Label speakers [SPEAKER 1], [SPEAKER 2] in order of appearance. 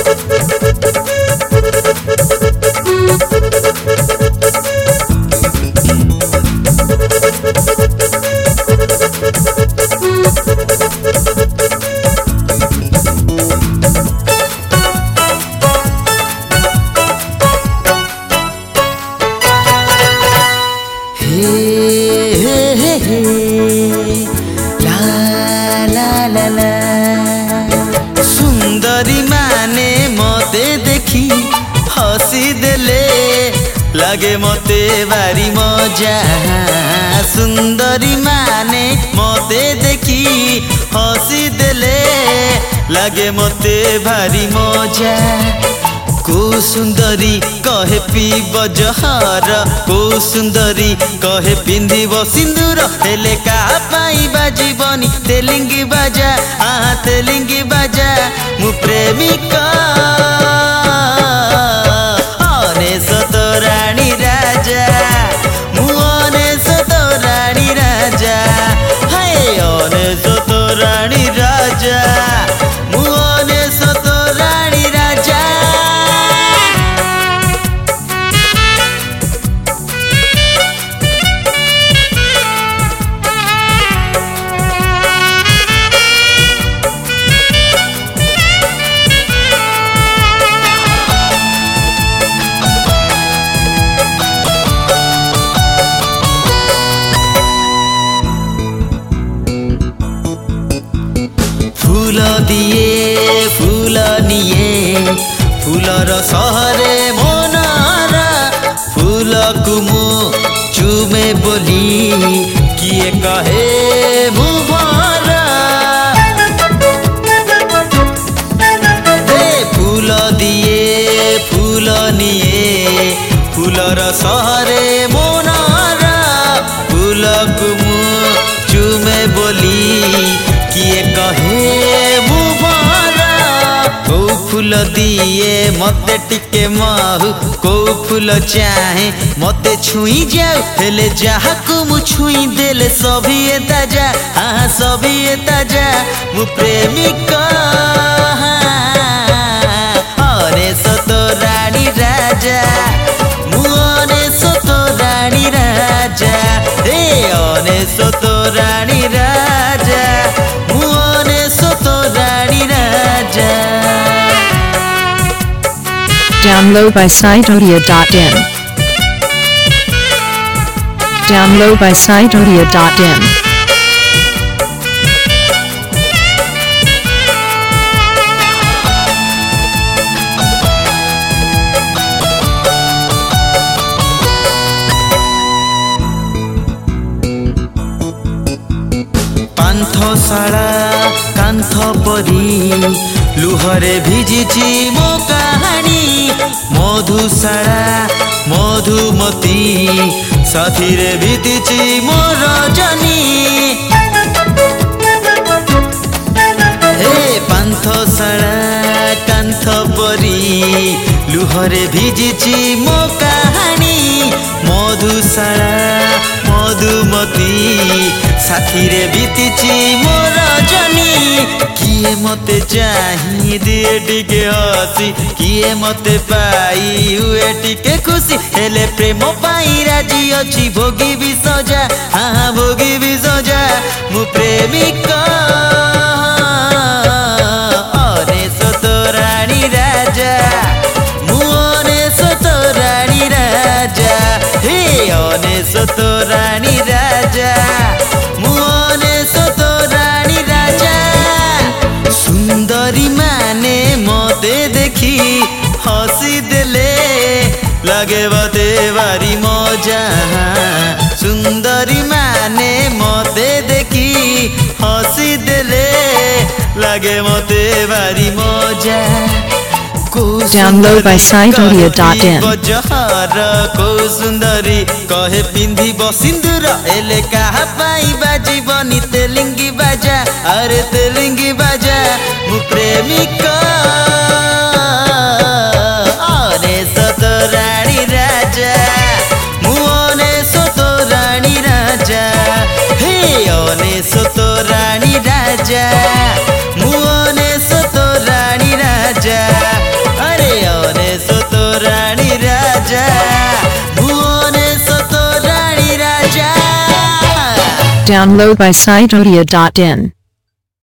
[SPEAKER 1] सुंदरी माने मते देखी हसी देले लगे मते भारी मजा। सुंदरी माने मते देखी हसी देले लगे मते भारी मजा। को सुंदरी कहे पीब जहर, को सुंदरी कहे पिंधिब सिंदूर, हेले का पाइबा जीवनी तेलिंगी बाजा। तेलिंगी बाजा मु प्रेमिका अनेशत रानी राजा, मु अनेशत रानी राजा। हाय अनेशत रानी राजा, मु अनेशत रानी राजा। फूल दिए फूल निए फूलर सहरे मोनारा, फूल कुमु चुमे बोली किए कहे मु भरा। फूल दिए फूल निए फूलर सहरे मोनारा, फूल कुमु चुमे बोली किए कहे मु भरा। को फूल दिए मते टिके महु, को फूल चाहे मते छुई जाऊ, हेले जहा को मु छुई देले सभी ताजा। सभी ताजा मु प्रेमिका अनेशत रानी राजा, मु अनेशत रानी राजा। हे अनेशत रानी राजा, मु अनेशत रानी राजा।
[SPEAKER 2] Download by siteaudio.in. Download by siteaudio.in.
[SPEAKER 1] पान्थशाला कांथ परी लुहरे भिजिची मो कहानी। मधुशाला मधुमती साथी रे बीतीची मो रजनी। हे पान्थशाला कांथ परी लुहरे भिजिची मो कहानी। मधुशाला मधुमती साथी रे बीतीची मो रजनी। किए मते चाही दिए टिके हसी, किए मते पाई हुए टिके खुशी, हेले प्रेम पाई राजी अछि भोगी भी सजा। भोगी भी सजा मु प्रेमिका अनेशत रानी राजा, मु अनेशत रानी राजा। हे अनेशत रानी राजा, मु अनेशत रानी राजा। सुंदरी माने मते देखी हसी देले लगे बते भारी मजा। सुंदरी माने मते देखी हसी देले लगे मते भारी मजा।
[SPEAKER 2] Download by siteaudio.in.
[SPEAKER 1] को सुंदरी कहे पिंधिब सिंदूर, एले कहा पाइबा जीवनी तेलिंगी बाजा। अरे तेलिंगी बाजा मु प्रेमिका अनेशत रानी राजा, मु अनेशत रानी राजा। हे अनेशत रानी राजा, मु अनेशत रानी राजा।
[SPEAKER 2] Download by SiteAudio.in.